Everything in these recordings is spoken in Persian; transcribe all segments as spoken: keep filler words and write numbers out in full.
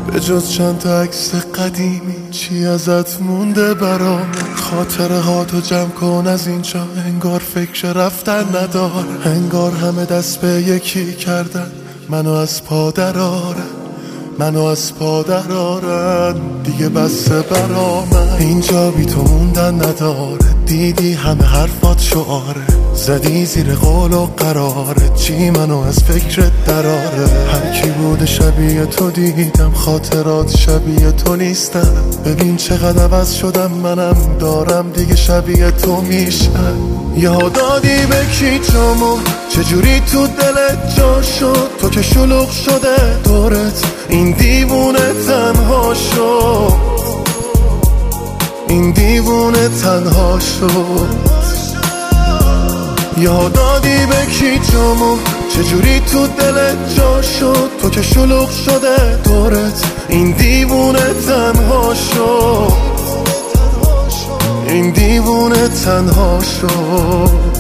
به جز چند تا عکس قدیمی چی ازت مونده برام؟ خاطره ها تو جمع کن از اینجا، انگار فکر رفتن نداره، انگار همه دست به یکی کردن منو از پا درارن، منو از پا درارن. دیگه بسه برامن، اینجا بی تو موندن نداره. دیدی همه حرفات شعاره، زدی زیر قول و قراره، چی منو از فکرت دراره. هر کی بوده شبیه تو دیدم، خاطرات شبیه تو نیستم. ببین چقدر عوض شدم، منم دارم دیگه شبیه تو میشم. یاد دادی به کی جامو، چجوری تو دلت جا شد؟ تو که شلوغ شده دورت، این دیوونه تنها شد، این دیوونه تنها شد. یاد دادی به کی جامو، چجوری تو دلت جا شد؟ تو که شلوغ شده دورت، این دیوونه تنها شد، این دیوونه تنها شد.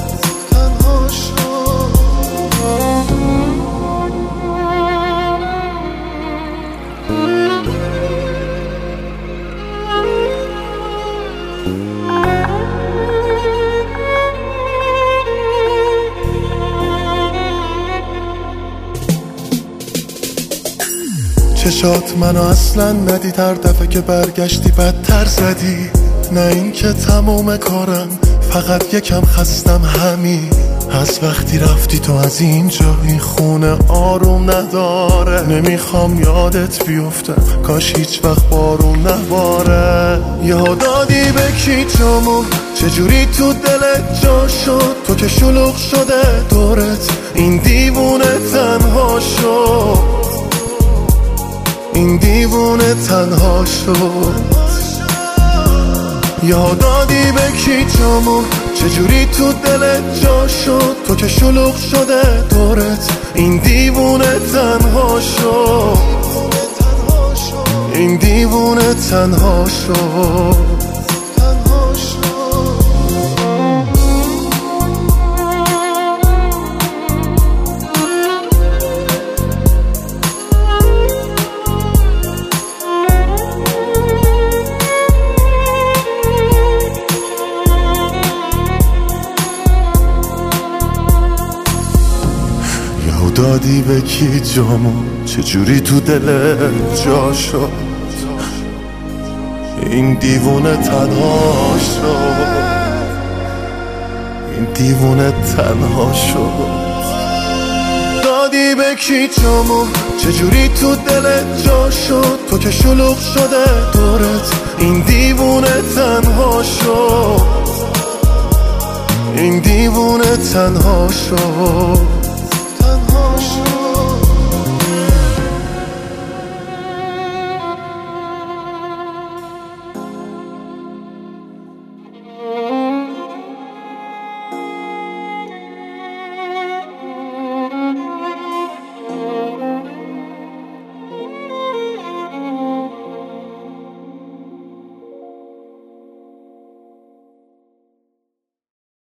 چشات منو اصلا ندید، هر دفعه که برگشتی بدتر زدی. نه این که تموم کارم، فقط یکم خستم همین. از وقتی رفتی تو از اینجا، این خونه آروم نداره. نمیخوام یادت بیفتم، کاش هیچ وقت بارون نباره. یاد دادی به کی جامو، چجوری تو دلت جا شد؟ تو که شلوغ شده دورت، این دیوونه تنها شد، این دیوونه تنها شد. یاد دادی به کی جامو، چجوری تو دلت جا شد؟ تو که شلوغ شده دورت، این دیوونه تنها شد، این دیوونه تنها شد. دادی به کی جامو، چجوری تو دلت جا شد؟ این دیوونه تنها شد، این دیوونه تنها شد. دادی به کی جامو، چجوری تو دلت جا شد؟ تو که شلوغ شده دورت، این دیوونه تنها شد، این دیوونه تنها شد.